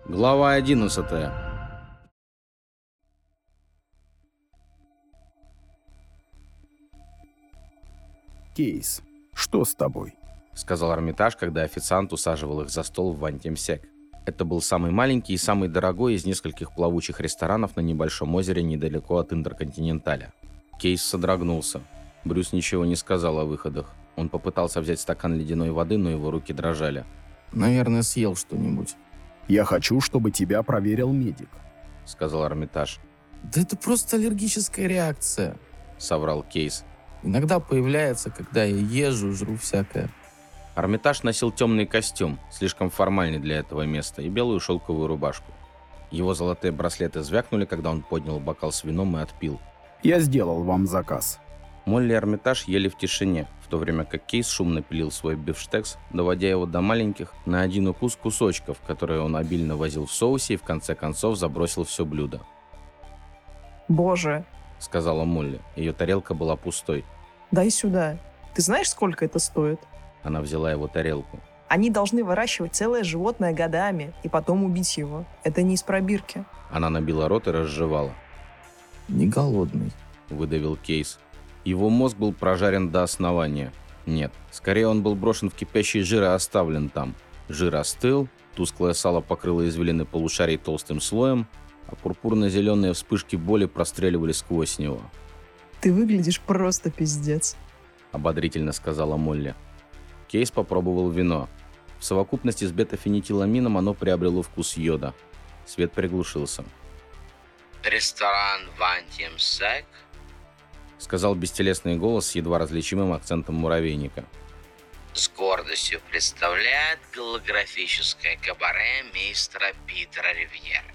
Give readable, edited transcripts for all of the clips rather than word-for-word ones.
Глава 11. Кейс, что с тобой? Сказал Армитаж, когда официант усаживал их за стол в Вантимсек. Это был самый маленький и самый дорогой из нескольких плавучих ресторанов на небольшом озере недалеко от Интерконтиненталя. Кейс содрогнулся. Брюс ничего не сказал о выходах. Он попытался взять стакан ледяной воды, но его руки дрожали. Наверное, съел что-нибудь. Я хочу, чтобы тебя проверил медик. Сказал Армитаж. Да это просто аллергическая реакция. Соврал Кейс. Иногда появляется, когда я езжу, жру всякое. Армитаж носил темный костюм, слишком формальный для этого места, и белую шелковую рубашку. Его золотые браслеты звякнули, когда он поднял бокал с вином и отпил. Я сделал вам заказ. Молли и Армитаж ели в тишине, в то время как Кейс шумно пилил свой бифштекс, доводя его до маленьких, на один укус кусочков, которые он обильно возил в соусе и в конце концов забросил все блюдо. «Боже!» — сказала Молли. Ее тарелка была пустой. «Дай сюда. Ты знаешь, сколько это стоит?» Она взяла его тарелку. «Они должны выращивать целое животное годами и потом убить его. Это не из пробирки». Она набила рот и разжевала. Не голодный. Выдавил Кейс. Его мозг был прожарен до основания. Нет, скорее он был брошен в кипящий жир и оставлен там. Жир остыл, тусклое сало покрыло извилины полушарий толстым слоем, а пурпурно-зеленые вспышки боли простреливали сквозь него. «Ты выглядишь просто пиздец», — ободрительно сказала Молли. Кейс попробовал вино. В совокупности с бета-фенитиламином оно приобрело вкус йода. Свет приглушился. «Ресторан Вантимсек», — сказал бестелесный голос с едва различимым акцентом муравейника. с гордостью представляет голографическое кабаре мистера Питера Ривьера.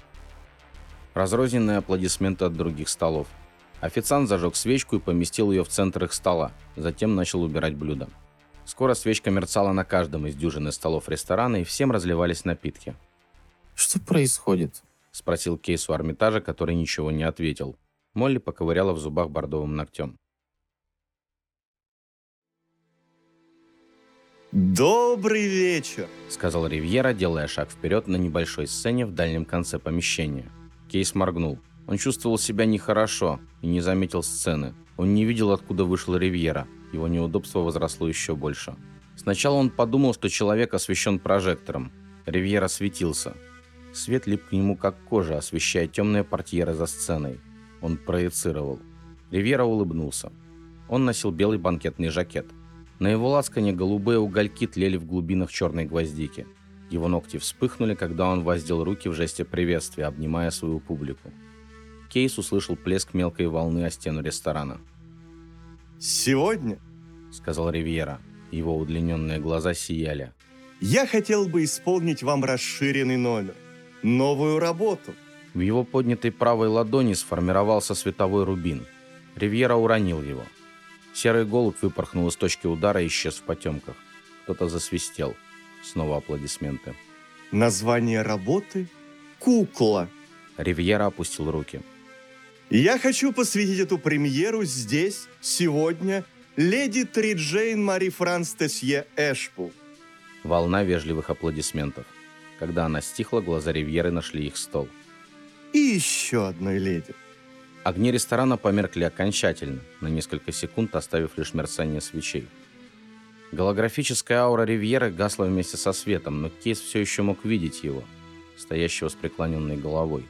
Разрозненные аплодисменты от других столов. Официант зажег свечку и поместил ее в центр их стола, затем начал убирать блюда. Скоро свечка мерцала на каждом из дюжины столов ресторана, и всем разливались напитки. Что происходит? — спросил Кейс у Армитажа, который ничего не ответил. Молли поковыряла в зубах бордовым ногтем. «Добрый вечер!» — сказал Ривьера, делая шаг вперед на небольшой сцене в дальнем конце помещения. Кейс моргнул. Он чувствовал себя нехорошо и не заметил сцены. Он не видел, откуда вышел Ривьера. Его неудобство возросло еще больше. Сначала он подумал, что человек освещен прожектором. Ривьера светился. Свет лип к нему как кожа, освещая темные портьеры за сценой. Он проецировал. Ривьера улыбнулся. Он носил белый банкетный жакет. На его лацкане голубые угольки тлели в глубинах черной гвоздики. Его ногти вспыхнули, когда он воздел руки в жесте приветствия, обнимая свою публику. Кейс услышал плеск мелкой волны о стену ресторана. «Сегодня», — сказал Ривьера. Его удлиненные глаза сияли. «я хотел бы исполнить вам расширенный номер. Новую работу». В его поднятой правой ладони сформировался световой рубин. Ривьера уронил его. Серый голубь выпорхнул из точки удара и исчез в потемках. Кто-то засвистел. Снова аплодисменты. Название работы – «Кукла». Ривьера опустил руки. Я хочу посвятить эту премьеру здесь, сегодня, леди Триджейн Мари Франс Тесье Эшпул. Волна вежливых аплодисментов. Когда она стихла, глаза Ривьеры нашли их стол. И еще одной леди. Огни ресторана померкли окончательно, на несколько секунд оставив лишь мерцание свечей. Голографическая аура Ривьеры гасла вместе со светом, но Кейс все еще мог видеть его, стоящего с преклоненной головой.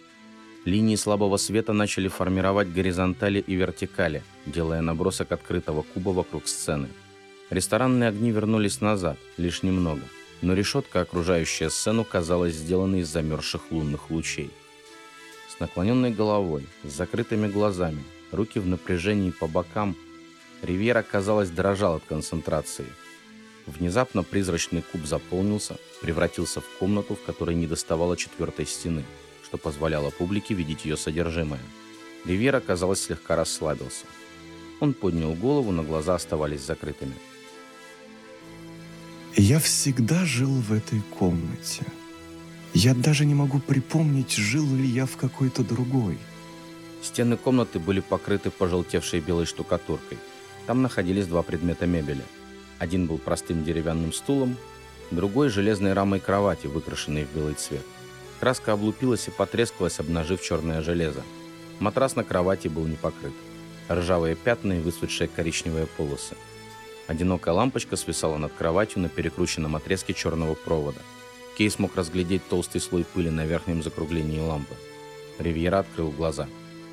Линии слабого света начали формировать горизонтали и вертикали, делая набросок открытого куба вокруг сцены. Ресторанные огни вернулись назад, лишь немного, но решетка, окружающая сцену, казалась сделанной из замерзших лунных лучей. С наклоненной головой, с закрытыми глазами, руки в напряжении по бокам, Ривьера, казалось, дрожал от концентрации. Внезапно призрачный куб заполнился, превратился в комнату, в которой недоставало четвертой стены, что позволяло публике видеть ее содержимое. Ривьера, казалось, слегка расслабился. Он поднял голову, но глаза оставались закрытыми. Я всегда жил в этой комнате. Я даже не могу припомнить, жил ли я в какой-то другой. Стены комнаты были покрыты пожелтевшей белой штукатуркой. Там находились два предмета мебели. Один был простым деревянным стулом, другой – железной рамой кровати, выкрашенной в белый цвет. Краска облупилась и потрескалась, обнажив черное железо. Матрас на кровати был не покрыт. Ржавые пятна и высохшие коричневые полосы. Одинокая лампочка свисала над кроватью на перекрученном отрезке черного провода. Кейс мог разглядеть толстый слой пыли на верхнем закруглении лампы. Ривьера открыл глаза.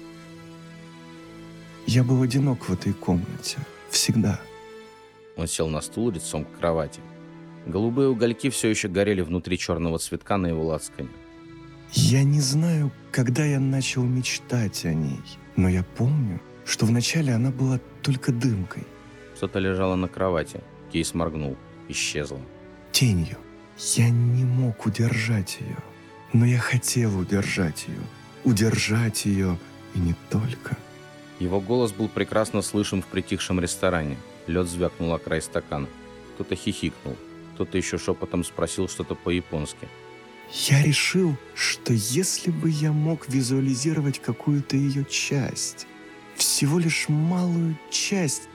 Я был одинок в этой комнате. Всегда. Он сел на стул лицом к кровати. Голубые угольки все еще горели внутри черного цветка на его лацкане. Я не знаю, когда я начал мечтать о ней, но я помню, что вначале она была только дымкой. Что-то лежало на кровати. Кейс моргнул. Исчезло. Тенью. Я не мог удержать ее, но я хотел удержать ее. Удержать ее и не только. Его голос был прекрасно слышен в притихшем ресторане. Лед звякнул о край стакана. Кто-то хихикнул. Кто-то еще шепотом спросил что-то по-японски. Я решил, что если бы я мог визуализировать какую-то ее часть, всего лишь малую часть,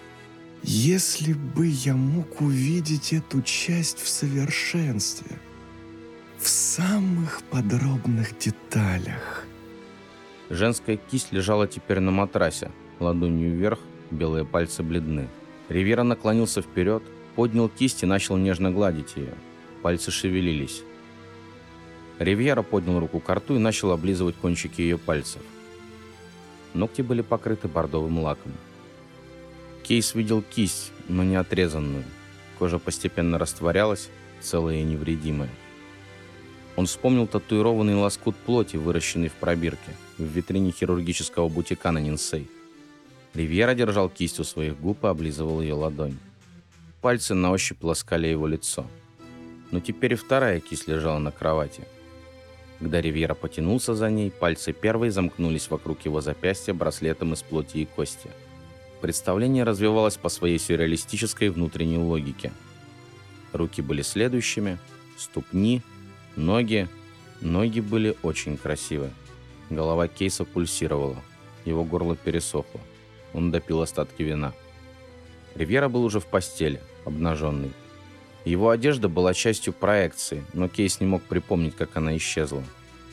если бы я мог увидеть эту часть в совершенстве, в самых подробных деталях. Женская кисть лежала теперь на матрасе, ладонью вверх, белые пальцы бледны. Ривьера наклонился вперед, поднял кисть и начал нежно гладить ее. Пальцы шевелились. Ривьера поднял руку к рту и начал облизывать кончики ее пальцев. Ногти были покрыты бордовым лаком. Кейс видел кисть, но не отрезанную. Кожа постепенно растворялась, целая и невредимая. Он вспомнил татуированный лоскут плоти, выращенный в пробирке, в витрине хирургического бутика на Нинсей. Ривьера держал кисть у своих губ и облизывал ее ладонь. Пальцы на ощупь ласкали его лицо. Но теперь и вторая кисть лежала на кровати. Когда Ривьера потянулся за ней, пальцы первой замкнулись вокруг его запястья браслетом из плоти и кости. Представление развивалось по своей сюрреалистической внутренней логике. Руки были следующими, ступни, ноги. Ноги были очень красивы. Голова Кейса пульсировала, его горло пересохло. Он допил остатки вина. Ривьера был уже в постели, обнаженный. Его одежда была частью проекции, но Кейс не мог припомнить, как она исчезла.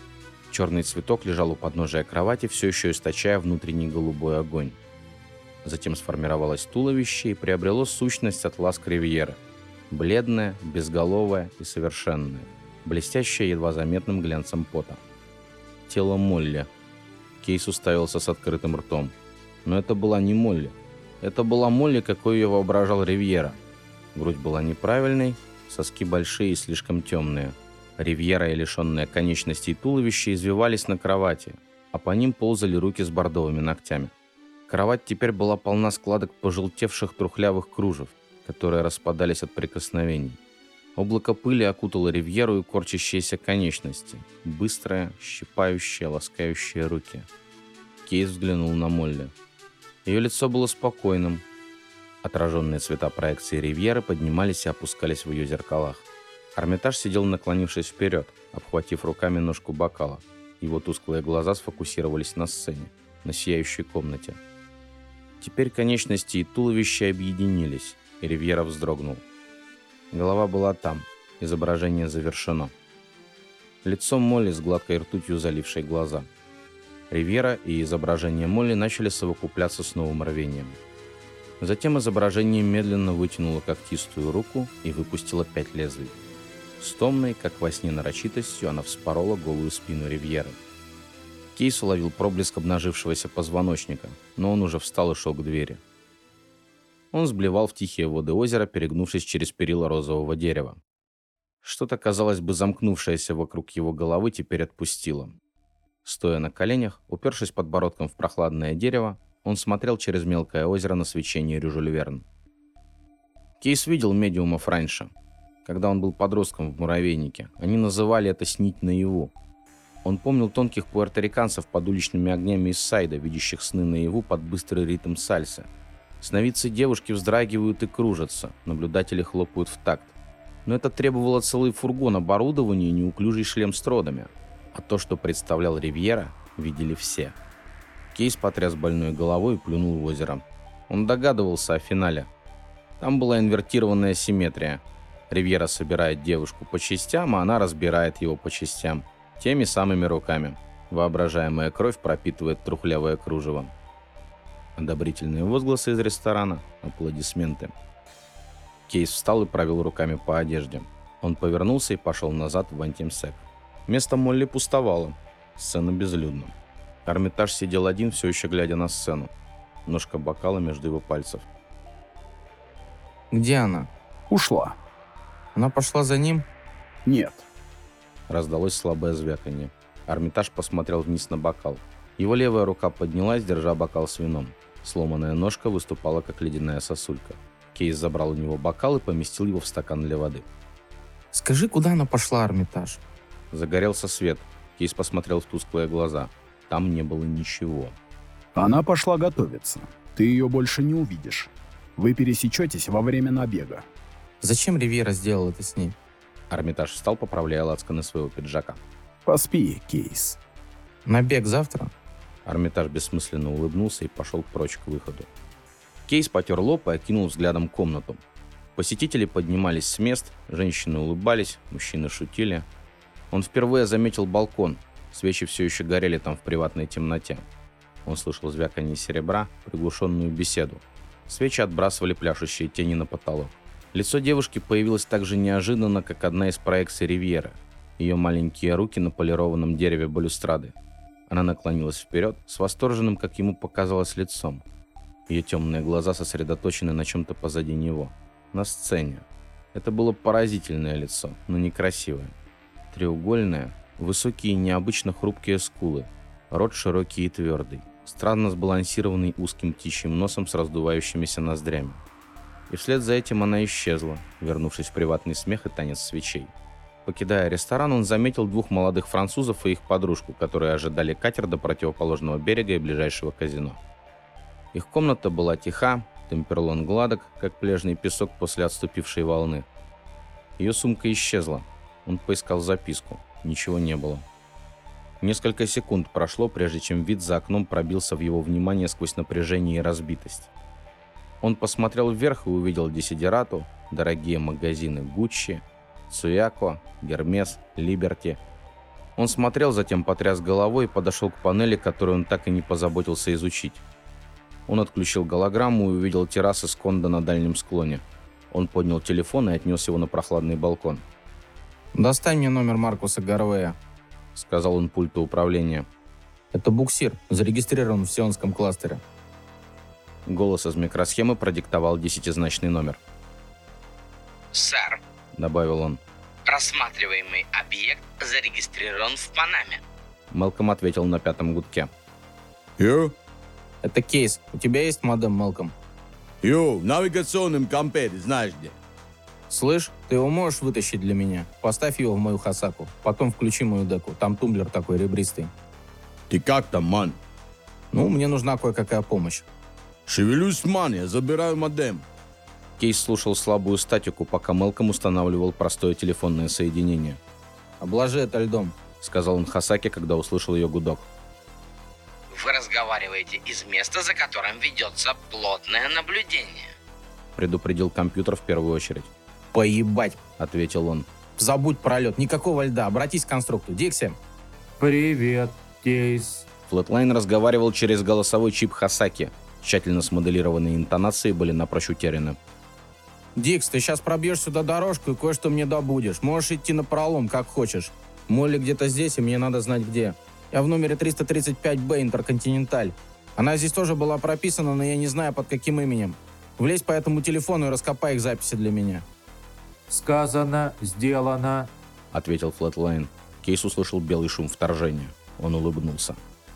Черный цветок лежал у подножия кровати, все еще источая внутренний голубой огонь. Затем сформировалось туловище и приобрело сущность от ласк Ривьеры. Бледное, безголовое и совершенное, блестящее едва заметным глянцем пота. Тело Молли. Кейс уставился с открытым ртом. Но это была не Молли. Это была Молли, какой ее воображал Ривьера. Грудь была неправильной, соски большие и слишком темные. Ривьера и лишенные конечностей туловища извивались на кровати, а по ним ползали руки с бордовыми ногтями. Кровать теперь была полна складок пожелтевших трухлявых кружев, которые распадались от прикосновений. Облако пыли окутало Ривьеру и корчащиеся конечности, быстрые, щипающие, ласкающие руки. Кейс взглянул на Молли. Ее лицо было спокойным. Отраженные цвета проекции Ривьеры поднимались и опускались в ее зеркалах. Армитаж сидел, наклонившись вперед, обхватив руками ножку бокала. Его тусклые глаза сфокусировались на сцене, на сияющей комнате. Теперь конечности и туловище объединились, и Ривьера вздрогнул. Голова была там, изображение завершено. Лицо Молли с гладкой ртутью, залившей глаза. Ривьера и изображение Молли начали совокупляться с новым рвением. Затем изображение медленно вытянуло когтистую руку и выпустило 5 лезвий. С томной, как во сне нарочитостью, она вспорола голую спину Ривьеры. Кейс уловил проблеск обнажившегося позвоночника, но он уже встал и шел к двери. Он сблевал в тихие воды озера, перегнувшись через перила розового дерева. Что-то, казалось бы, замкнувшееся вокруг его головы, теперь отпустило. Стоя на коленях, упершись подбородком в прохладное дерево, он смотрел через мелкое озеро на свечение Рю-Жюль-Верн. Кейс видел медиумов раньше. Когда он был подростком в муравейнике, они называли это «снить наяву». Он помнил тонких пуэрториканцев под уличными огнями из Сайда, видящих сны наяву под быстрый ритм сальсы. Сновидцы девушки вздрагивают и кружатся, наблюдатели хлопают в такт. Но это требовало целый фургон оборудования и неуклюжий шлем с тродами. А то, что представлял Ривьера, видели все. Кейс потряс больной головой и плюнул в озеро. Он догадывался о финале. Там была инвертированная симметрия. Ривьера собирает девушку по частям, а она разбирает его по частям. Теми самыми руками. Воображаемая кровь пропитывает трухлявое кружево. Одобрительные возгласы из ресторана, аплодисменты. Кейс встал и провел руками по одежде. Он повернулся и пошел назад в Антимсек. Место Молли пустовало. Сцена безлюдна. Армитаж сидел один, все еще глядя на сцену. Ножка бокала между его пальцев. Где она? Ушла. Она пошла за ним? Нет. Раздалось слабое звяканье. Армитаж посмотрел вниз на бокал. Его левая рука поднялась, держа бокал с вином. Сломанная ножка выступала, как ледяная сосулька. Кейс забрал у него бокал и поместил его в стакан для воды. Скажи, куда она пошла, Армитаж? Загорелся свет. Кейс посмотрел в тусклые глаза. Там не было ничего. Она пошла готовиться. Ты ее больше не увидишь. Вы пересечетесь во время набега. Зачем Ривьера сделал это с ней? Армитаж встал, поправляя лацканы своего пиджака. Поспи, Кейс. Набег завтра? Армитаж бессмысленно улыбнулся и пошел прочь к выходу. Кейс потер лоб и окинул взглядом комнату. Посетители поднимались с мест, женщины улыбались, мужчины шутили. Он впервые заметил балкон. Свечи все еще горели там в приватной темноте. Он слышал звяканье серебра, приглушенную беседу. Свечи отбрасывали пляшущие тени на потолок. Лицо девушки появилось так же неожиданно, как одна из проекций Ривьеры. Ее маленькие руки на полированном дереве балюстрады. Она наклонилась вперед, с восторженным, как ему показалось, лицом. Ее темные глаза сосредоточены на чем-то позади него. На сцене. Это было поразительное лицо, но некрасивое. Треугольное, высокие и необычно хрупкие скулы. Рот широкий и твердый. Странно сбалансированный узким птичьим носом с раздувающимися ноздрями. И вслед за этим она исчезла, вернувшись в приватный смех и танец свечей. Покидая ресторан, он заметил двух молодых французов и их подружку, которые ожидали катер до противоположного берега и ближайшего казино. Их комната была тиха, темперлон гладок, как пляжный песок после отступившей волны. Ее сумка исчезла. Он поискал записку. Ничего не было. Несколько секунд прошло, прежде чем вид за окном пробился в его внимание сквозь напряжение и разбитость. Он посмотрел вверх и увидел Десидерату, дорогие магазины Гуччи, Цуяко, Гермес, Либерти. Он смотрел, затем потряс головой и подошел к панели, которую он так и не позаботился изучить. Он отключил голограмму и увидел террасы Сконда на дальнем склоне. Он поднял телефон и отнес его на прохладный балкон. Достань мне номер Маркуса Гарвея, Сказал он пульту управления. Это буксир, зарегистрирован в Сионском кластере. Голос из микросхемы продиктовал 10-значный номер. Сэр, Добавил он. рассматриваемый объект зарегистрирован в Панаме. Мэлком ответил на 5-м гудке. Йо, Это Кейс. У тебя есть модем, Мэлком? в навигационном компе, ты знаешь где. Слышь, ты его можешь вытащить для меня? Поставь его в мою Хасаку. Потом включи мою деку. Там тумблер такой ребристый. Ты как там, ман? Ну, мне нужна кое-какая помощь. Шевелюсь, ман, я забираю модем. Кейс слушал слабую статику, пока Мэлком устанавливал простое телефонное соединение. Обложи это льдом. Сказал он Хасаке, когда услышал ее гудок. Вы разговариваете из места, за которым ведется плотное наблюдение. Предупредил компьютер в первую очередь. Поебать. Ответил он. Забудь про лед. Никакого льда. Обратись к конструкту. Дикси. Привет, Кейс. Флэтлайн разговаривал через голосовой чип Хасаки. Тщательно смоделированные интонации были напрочь утеряны. Дикс, ты сейчас пробьешь сюда дорожку и кое-что мне добудешь. Можешь идти напролом, как хочешь. Молли где-то здесь, и мне надо знать где. Я в номере 335Б Интерконтиненталь. Она здесь тоже была прописана, но я не знаю, под каким именем. Влезь по этому телефону и раскопай их записи для меня. Сказано, сделано. Ответил Флэтлайн. Кейс услышал белый шум вторжения. Он улыбнулся.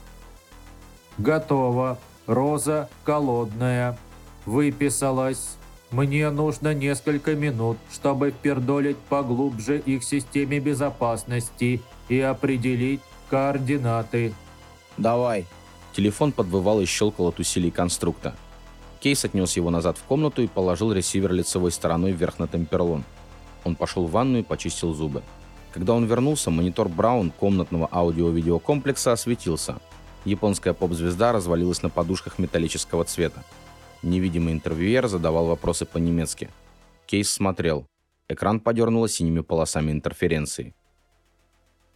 Готово. Роза голодная. Выписалась. Мне нужно несколько минут, чтобы впердолить поглубже их системе безопасности и определить координаты. Давай. Телефон подвывал и щелкал от усилий конструкта. Кейс отнес его назад в комнату и положил ресивер лицевой стороной вверх на темперлон. Он пошел в ванну и почистил зубы. Когда он вернулся, монитор Браун комнатного аудио-видеокомплекса осветился. Японская поп-звезда развалилась на подушках металлического цвета. Невидимый интервьюер задавал вопросы по-немецки. Кейс смотрел. Экран подернуло синими полосами интерференции.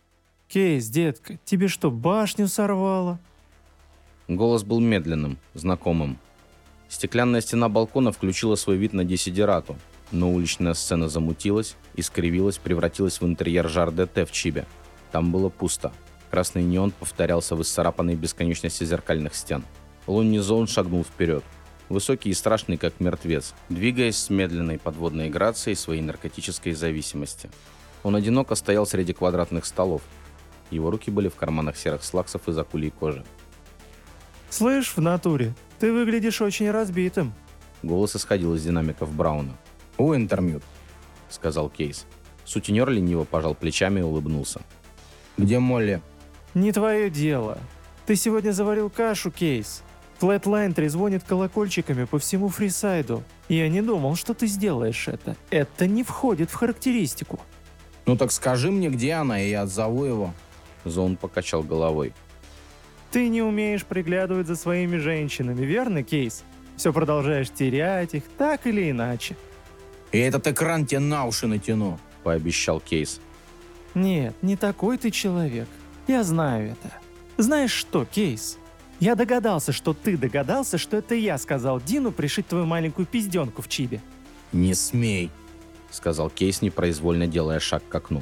Кейс, детка, тебе что, башню сорвало? Голос был медленным, знакомым. Стеклянная стена балкона включила свой вид на десидерату, но уличная сцена замутилась, искривилась, превратилась в интерьер Жар-ДТ в Чибе. Там было пусто. Красный неон повторялся в исцарапанной бесконечности зеркальных стен. Лунный Зоун шагнул вперед. Высокий и страшный, как мертвец, двигаясь с медленной подводной грацией своей наркотической зависимости. Он одиноко стоял среди квадратных столов. Его руки были в карманах серых слаксов из акульей кожи. Слышь, в натуре, ты выглядишь очень разбитым. Голос исходил из динамиков Брауна. Уинтермьют. — сказал Кейс. Сутенер лениво пожал плечами и улыбнулся. Где Молли? Не твое дело. Ты сегодня заварил кашу, Кейс. Флэтлайн трезвонит колокольчиками по всему Фрисайду. Я не думал, что ты сделаешь это. Это не входит в характеристику. Ну так скажи мне, где она, и я отзову его. Зоун покачал головой. Ты не умеешь приглядывать за своими женщинами, верно, Кейс? Все продолжаешь терять их, так или иначе. И этот экран тебе на уши натяну. — пообещал Кейс. Нет, не такой ты человек. Я знаю это. Знаешь что, Кейс? Я догадался, что ты догадался, что это я сказал Дину пришить твою маленькую пизденку в Чибе. Не смей. — сказал Кейс, непроизвольно делая шаг к окну.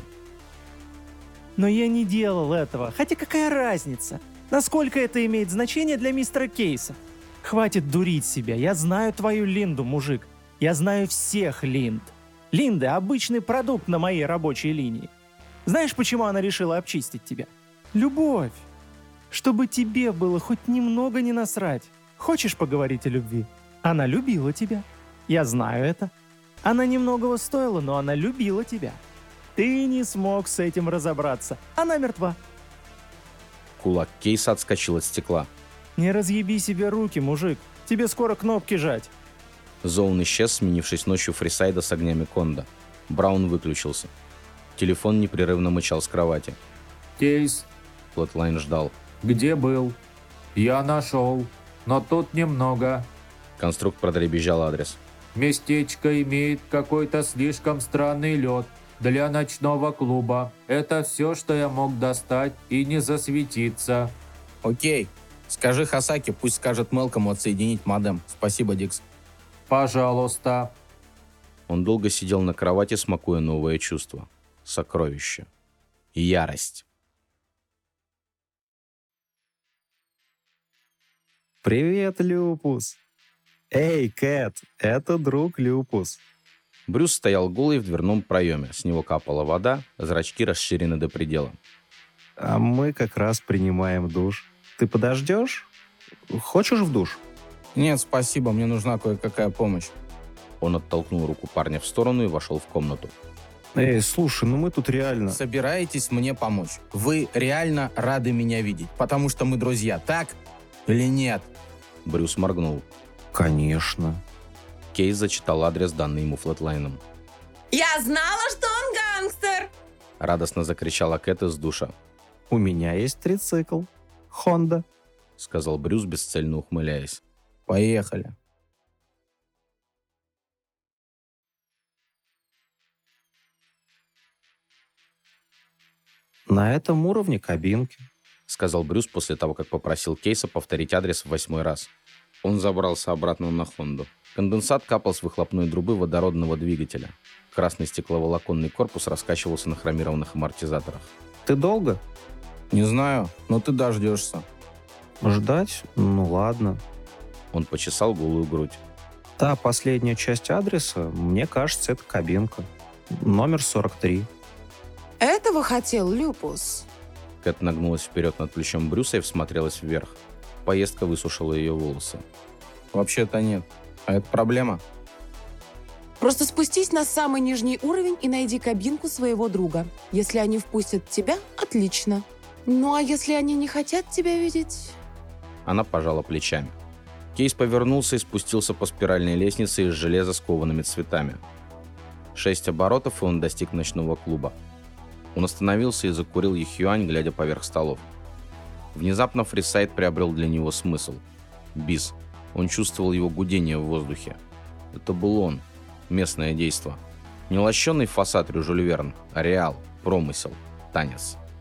Но я не делал этого. Хотя какая разница? Насколько это имеет значение для мистера Кейса? Хватит дурить себя. Я знаю твою Линду, мужик. Я знаю всех Линд. Линда – обычный продукт на моей рабочей линии. Знаешь, почему она решила обчистить тебя? Любовь. Чтобы тебе было хоть немного не насрать. Хочешь поговорить о любви? Она любила тебя. Я знаю это. Она немногого стоила, но она любила тебя. Ты не смог с этим разобраться. Она мертва. Кулак Кейса отскочил от стекла. Не разъеби себе руки, мужик. Тебе скоро кнопки жать. Зоун исчез, сменившись ночью Фрисайда с огнями Конда. Браун выключился. Телефон непрерывно мычал с кровати. Кейс, Флэтлайн ждал. где был? Я нашел, но тут немного. Конструкт продребезжал адрес. Местечко имеет какой-то слишком странный лед для ночного клуба. Это все, что я мог достать и не засветиться. Окей. Скажи Хасаки, пусть скажет Мелкому отсоединить модем. Спасибо, Дикс. Пожалуйста. Он долго сидел на кровати, смакуя новое чувство. Сокровище. Ярость. Привет, Люпус. Эй, Кэт, это друг Люпус. Брюс стоял голый в дверном проеме. С него капала вода, зрачки расширены до предела. А мы как раз принимаем душ. Ты подождешь? Хочешь в душ? Нет, спасибо, мне нужна кое-какая помощь. Он оттолкнул руку парня в сторону и вошел в комнату. Эй, слушай, ну мы тут реально... Собираетесь мне помочь? Вы реально рады меня видеть? Потому что мы друзья, так? Или нет? Брюс моргнул. Конечно. Кейс зачитал адрес, данный ему Флэтлайном. Я знала, что он гангстер! Радостно закричала Кэт из душа. У меня есть трицикл. Хонда. Сказал Брюс, бесцельно ухмыляясь. Поехали. На этом уровне кабинки. Сказал Брюс после того, как попросил Кейса повторить адрес в 8-й раз. Он забрался обратно на Хонду. Конденсат капал с выхлопной трубы водородного двигателя. Красный стекловолоконный корпус раскачивался на хромированных амортизаторах. Ты долго? Не знаю, но ты дождешься. Ждать? Ну ладно. Он почесал голую грудь. Та последняя часть адреса, мне кажется, это кабинка. Номер 43. Этого хотел Люпус. Кэт нагнулась вперед над плечом Брюса и всмотрелась вверх. Поездка высушила ее волосы. Вообще-то нет. А это проблема? Просто спустись на самый нижний уровень и найди кабинку своего друга. Если они впустят тебя, отлично. Ну а если они не хотят тебя видеть? Она пожала плечами. Кейс повернулся и спустился по спиральной лестнице из железа с коваными цветами. 6 оборотов, и он достиг ночного клуба. Он остановился и закурил яхюань, глядя поверх столов. Внезапно Фрисайд приобрел для него смысл. Бис. Он чувствовал его гудение в воздухе. Это был он. Местное действо. Не лощеный фасад Рюжюль Верн, а реал, промысел, танец.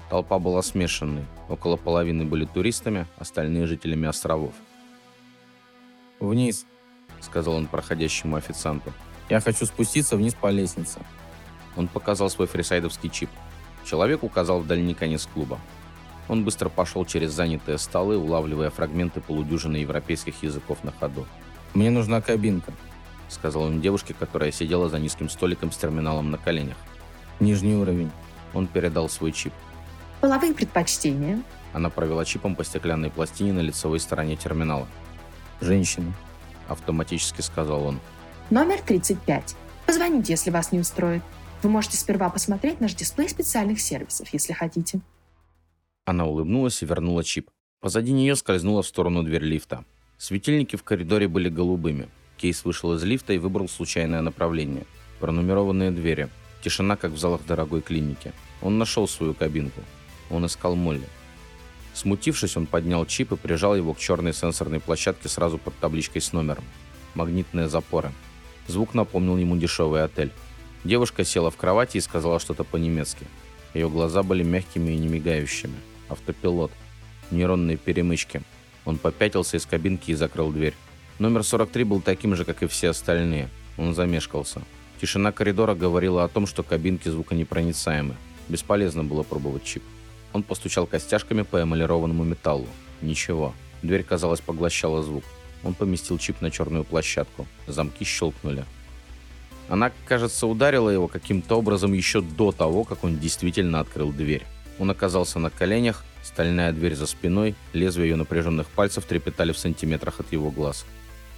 Толпа была смешанной. Около половины были туристами, остальные жителями островов. «Вниз», — сказал он проходящему официанту. «Я хочу спуститься вниз по лестнице». Он показал свой фрисайдовский чип. Человек указал в дальний конец клуба. Он быстро пошел через занятые столы, улавливая фрагменты полудюжины европейских языков на ходу. «Мне нужна кабинка», — сказал он девушке, которая сидела за низким столиком с терминалом на коленях. «Нижний уровень». Он передал свой чип. Половые предпочтения. Она провела чипом по стеклянной пластине на лицевой стороне терминала. «Женщина», — автоматически сказал он. Номер 35. Позвоните, если вас не устроит. Вы можете сперва посмотреть наш дисплей специальных сервисов, если хотите. Она улыбнулась и вернула чип. Позади нее скользнула в сторону дверь лифта. Светильники в коридоре были голубыми. Кейс вышел из лифта и выбрал случайное направление. Пронумерованные двери. Тишина, как в залах дорогой клиники. Он нашел свою кабинку. Он искал Молли. Смутившись, он поднял чип и прижал его к черной сенсорной площадке сразу под табличкой с номером. Магнитные запоры. Звук напомнил ему дешевый отель. Девушка села в кровати и сказала что-то по-немецки. Ее глаза были мягкими и не мигающими. Автопилот. Нейронные перемычки. Он попятился из кабинки и закрыл дверь. Номер 43 был таким же, как и все остальные. Он замешкался. Тишина коридора говорила о том, что кабинки звуконепроницаемы. Бесполезно было пробовать чип. Он постучал костяшками по эмалированному металлу. Ничего. Дверь, казалось, поглощала звук. Он поместил чип на черную площадку. Замки щелкнули. Она, кажется, ударила его каким-то образом еще до того, как он действительно открыл дверь. Он оказался на коленях, стальная дверь за спиной, лезвия ее напряженных пальцев трепетали в сантиметрах от его глаз.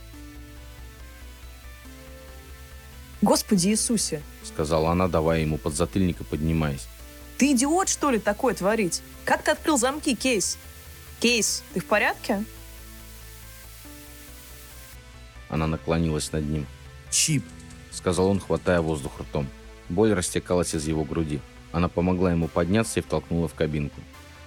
«Господи Иисусе!» — сказала она, давая ему подзатыльник и поднимаясь. «Ты идиот, что ли, такое творить? Как ты открыл замки, Кейс? Кейс, ты в порядке?» Она наклонилась над ним. «Чип!» — сказал он, хватая воздух ртом. Боль растекалась из его груди. Она помогла ему подняться и втолкнула в кабинку.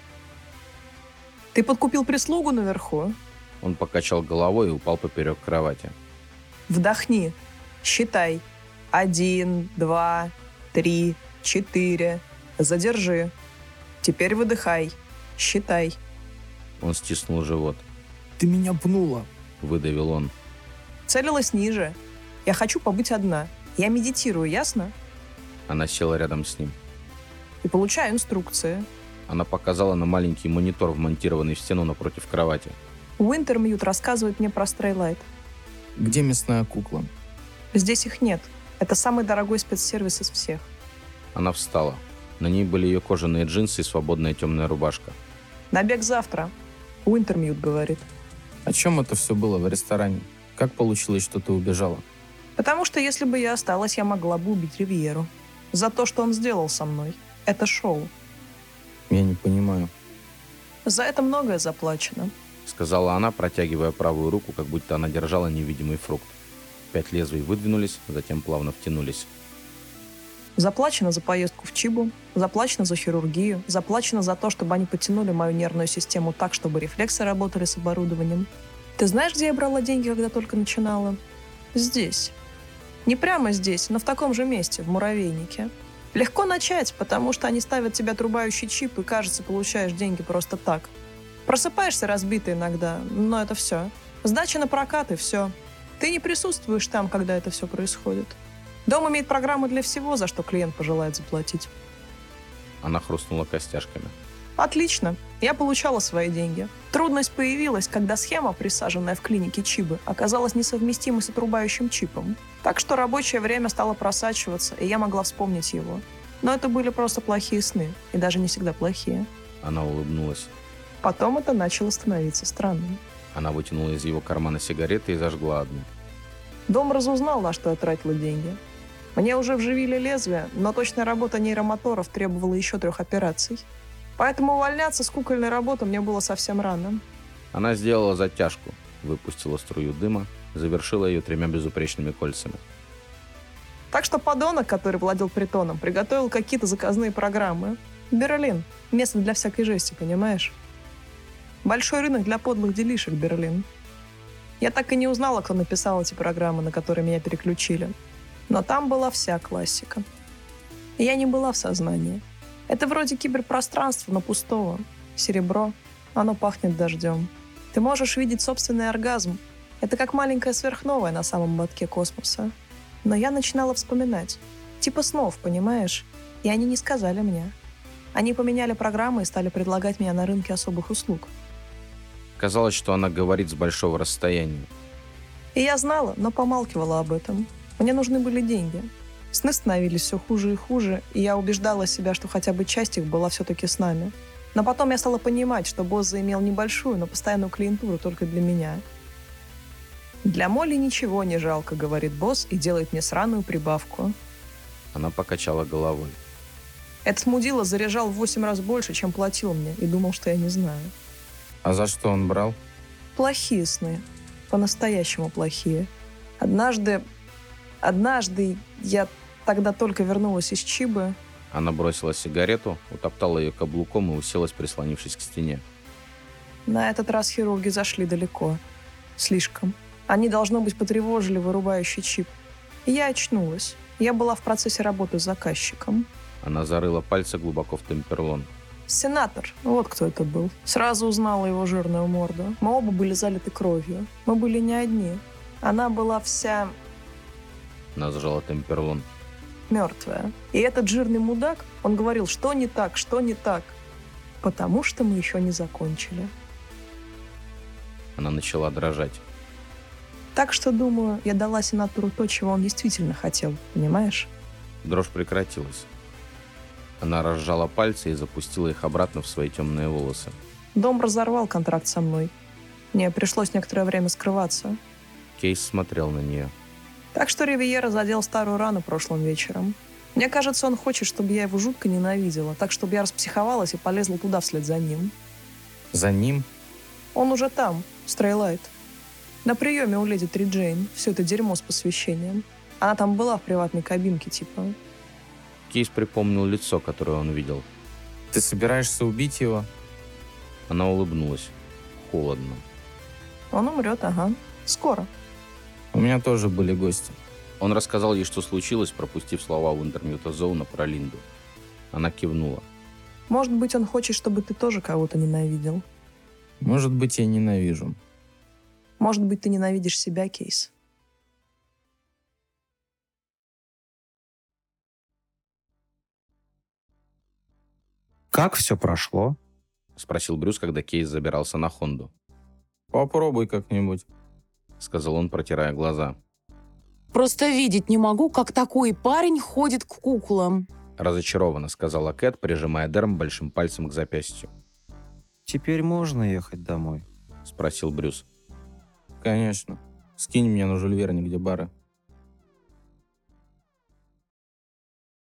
«Ты подкупил прислугу наверху?» Он покачал головой и упал поперек кровати. «Вдохни. Считай. 1, 2, 3, 4. Задержи. Теперь выдыхай. Считай». Он стиснул живот. «Ты меня пнула!» — выдавил он. «Целилась ниже. Я хочу побыть одна. Я медитирую, ясно?» Она села рядом с ним. «И получаю инструкции». Она показала на маленький монитор, вмонтированный в стену напротив кровати. Уинтермьют рассказывает мне про Стрейлайт. «Где мясная кукла?» «Здесь их нет. Это самый дорогой спецсервис из всех». Она встала. На ней были ее кожаные джинсы и свободная темная рубашка. «Набег завтра», — Уинтермьют говорит. «О чем это все было в ресторане? Как получилось, что ты убежала?» «Потому что если бы я осталась, я могла бы убить Ривьеру. За то, что он сделал со мной. Это шоу». «Я не понимаю». «За это многое заплачено», — сказала она, протягивая правую руку, как будто она держала невидимый фрукт. 5 лезвий выдвинулись, затем плавно втянулись. «Заплачено за поездку в Чибу, заплачено за хирургию, заплачено за то, чтобы они подтянули мою нервную систему так, чтобы рефлексы работали с оборудованием. Ты знаешь, где я брала деньги, когда только начинала? Здесь. Не прямо здесь, но в таком же месте, в муравейнике. Легко начать, потому что они ставят тебе отрубающий чип, и, кажется, получаешь деньги просто так. Просыпаешься разбитый иногда, но это все. Сдача на прокат, и все. Ты не присутствуешь там, когда это все происходит. Дом имеет программу для всего, за что клиент пожелает заплатить». Она хрустнула костяшками. «Отлично. Я получала свои деньги. Трудность появилась, когда схема, присаженная в клинике Чибы, оказалась несовместимой с отрубающим чипом. Так что рабочее время стало просачиваться, и я могла вспомнить его. Но это были просто плохие сны, и даже не всегда плохие. Она улыбнулась. Потом это начало становиться странным. Она вытянула из его кармана сигареты и зажгла одну. Дом разузнал, на что я тратила деньги. Мне уже вживили лезвие, но точная работа нейромоторов требовала еще 3 операций. Поэтому увольняться с кукольной работы мне было совсем рано. Она сделала затяжку, выпустила струю дыма, завершила ее 3 безупречными кольцами. Так что подонок, который владел притоном, приготовил какие-то заказные программы. Берлин. Место для всякой жести, понимаешь? Большой рынок для подлых делишек, Берлин. Я так и не узнала, кто написал эти программы, на которые меня переключили. Но там была вся классика. И я не была в сознании. Это вроде киберпространства, но пустого. Серебро. Оно пахнет дождем. Ты можешь видеть собственный оргазм. Это как маленькая сверхновая на самом мотке космоса. Но я начинала вспоминать. Типа снов, понимаешь? И они не сказали мне. Они поменяли программы и стали предлагать меня на рынке особых услуг. Казалось, что она говорит с большого расстояния. И я знала, но помалкивала об этом. Мне нужны были деньги. Сны становились все хуже и хуже, и я убеждала себя, что хотя бы часть их была все-таки с нами. Но потом я стала понимать, что босс заимел небольшую, но постоянную клиентуру только для меня. «Для Молли ничего не жалко», — говорит босс и делает мне сраную прибавку. Она покачала головой. Этот мудила заряжал в 8 раз больше, чем платил мне, и думал, что я не знаю. А за что он брал? Плохие сны. По-настоящему плохие. Однажды я тогда только вернулась из Чибы. Она бросила сигарету, утоптала ее каблуком и уселась, прислонившись к стене. На этот раз хирурги зашли далеко. Слишком. Они, должно быть, потревожили вырубающий чип. И я очнулась. Я была в процессе работы с заказчиком. Она зарыла пальцы глубоко в темперлон. Сенатор. Вот кто это был. Сразу узнала его жирную морду. Мы оба были залиты кровью. Мы были не одни. Она была вся Она сжала темперлон. мертвая. И этот жирный мудак, он говорил, что не так, что не так. Потому что мы еще не закончили. Она начала дрожать. Так что, думаю, я дала сенатору то, чего он действительно хотел. Понимаешь? Дрожь прекратилась. Она разжала пальцы и запустила их обратно в свои темные волосы. Дом разорвал контракт со мной. Мне пришлось некоторое время скрываться. Кейс смотрел на нее. Так что Ривьера задел старую рану прошлым вечером. Мне кажется, он хочет, чтобы я его жутко ненавидела, так чтобы я распсиховалась и полезла туда вслед за ним. За ним? Он уже там, Стрейлайт. На приеме у леди Три Джейн. Все это дерьмо с посвящением. Она там была в приватной кабинке, типа. Кейс припомнил лицо, которое он видел. Ты собираешься убить его? Она улыбнулась. Холодно. Он умрет, ага. Скоро. У меня тоже были гости. Он рассказал ей, что случилось, пропустив слова Уинтермьюта Зоуна про Линду. Она кивнула. Может быть, он хочет, чтобы ты тоже кого-то ненавидел. Может быть, я ненавижу. Может быть, ты ненавидишь себя, Кейс. Как все прошло? Спросил Брюс, когда Кейс забирался на Хонду. Попробуй как-нибудь, сказал он, протирая глаза. Просто видеть не могу, как такой парень ходит к куклам. Разочарованно сказала Кэт, прижимая Дерм большим пальцем к запястью. Теперь можно ехать домой? Спросил Брюс. Конечно. Скинь меня на Жюль Верне, где бары.